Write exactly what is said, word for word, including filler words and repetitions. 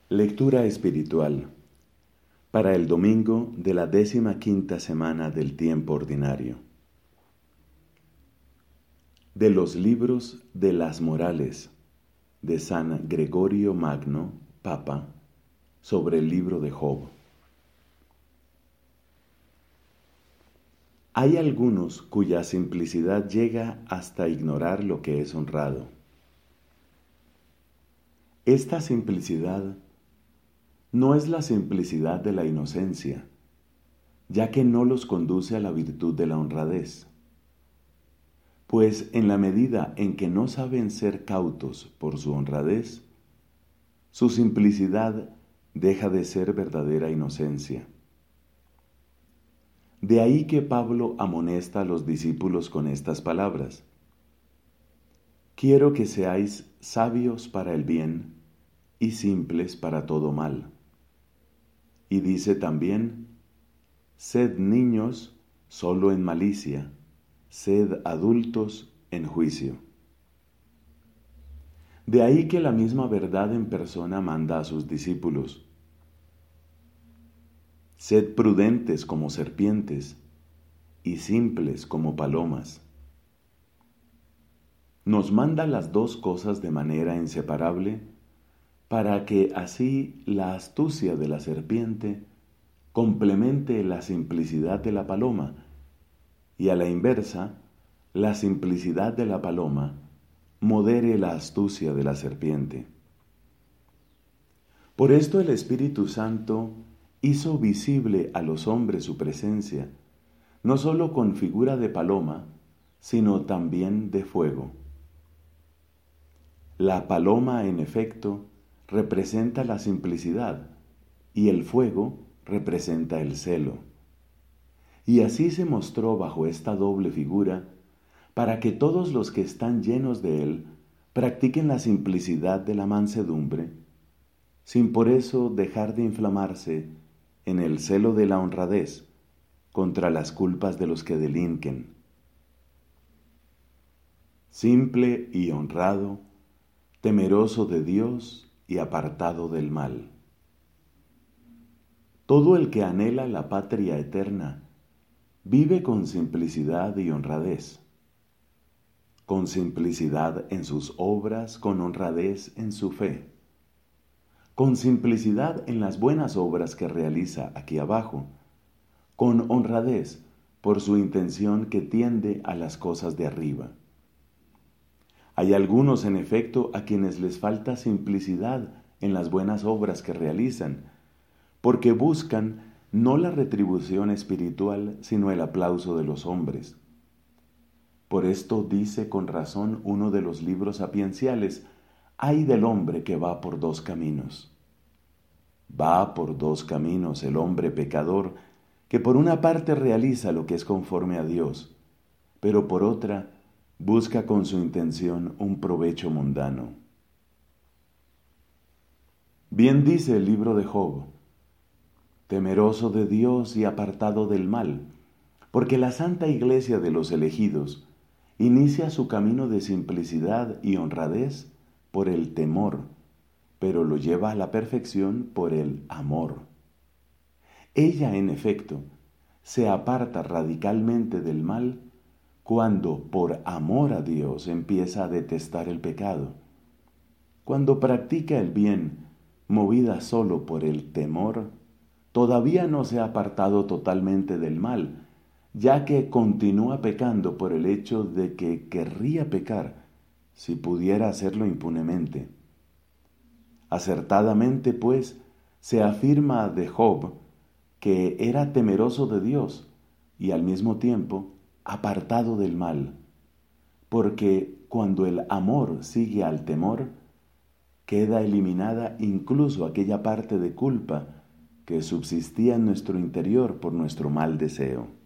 Lectura espiritual para el domingo de la décima quinta semana del tiempo ordinario. De los libros de las Morales de San Gregorio Magno, Papa, sobre el libro de Job. Hay algunos cuya simplicidad llega hasta ignorar lo que es honrado. Esta simplicidad no es la simplicidad de la inocencia, ya que no los conduce a la virtud de la honradez. Pues en la medida en que no saben ser cautos por su honradez, su simplicidad deja de ser verdadera inocencia. De ahí que Pablo amonesta a los discípulos con estas palabras: Quiero que seáis sabios para el bien y simples para todo mal. Y dice también: sed niños solo en malicia, sed adultos en juicio. De ahí que la misma verdad en persona manda a sus discípulos: sed prudentes como serpientes y simples como palomas. Nos manda las dos cosas de manera inseparable, para que así la astucia de la serpiente complemente la simplicidad de la paloma, y a la inversa, la simplicidad de la paloma modere la astucia de la serpiente. Por esto el Espíritu Santo hizo visible a los hombres su presencia, no sólo con figura de paloma, sino también de fuego. La paloma, en efecto, representa la simplicidad y el fuego representa el celo. Y así se mostró bajo esta doble figura, para que todos los que están llenos de él practiquen la simplicidad de la mansedumbre, sin por eso dejar de inflamarse en el celo de la honradez contra las culpas de los que delinquen. Simple y honrado, temeroso de Dios y apartado del mal. Todo el que anhela la patria eterna vive con simplicidad y honradez, con simplicidad en sus obras, con honradez en su fe, con simplicidad en las buenas obras que realiza aquí abajo, con honradez por su intención que tiende a las cosas de arriba. Hay algunos, en efecto, a quienes les falta simplicidad en las buenas obras que realizan, porque buscan no la retribución espiritual, sino el aplauso de los hombres. Por esto dice con razón uno de los libros sapienciales: ay del hombre que va por dos caminos. Va por dos caminos el hombre pecador, que por una parte realiza lo que es conforme a Dios, pero por otra busca con su intención un provecho mundano. Bien dice el libro de Job: temeroso de Dios y apartado del mal, porque la santa iglesia de los elegidos inicia su camino de simplicidad y honradez por el temor, pero lo lleva a la perfección por el amor. Ella, en efecto, se aparta radicalmente del mal cuando por amor a Dios empieza a detestar el pecado. Cuando practica el bien, movida solo por el temor, todavía no se ha apartado totalmente del mal, ya que continúa pecando por el hecho de que querría pecar si pudiera hacerlo impunemente. Acertadamente, pues, se afirma de Job que era temeroso de Dios y al mismo tiempo apartado del mal, porque cuando el amor sigue al temor, queda eliminada incluso aquella parte de culpa que subsistía en nuestro interior por nuestro mal deseo.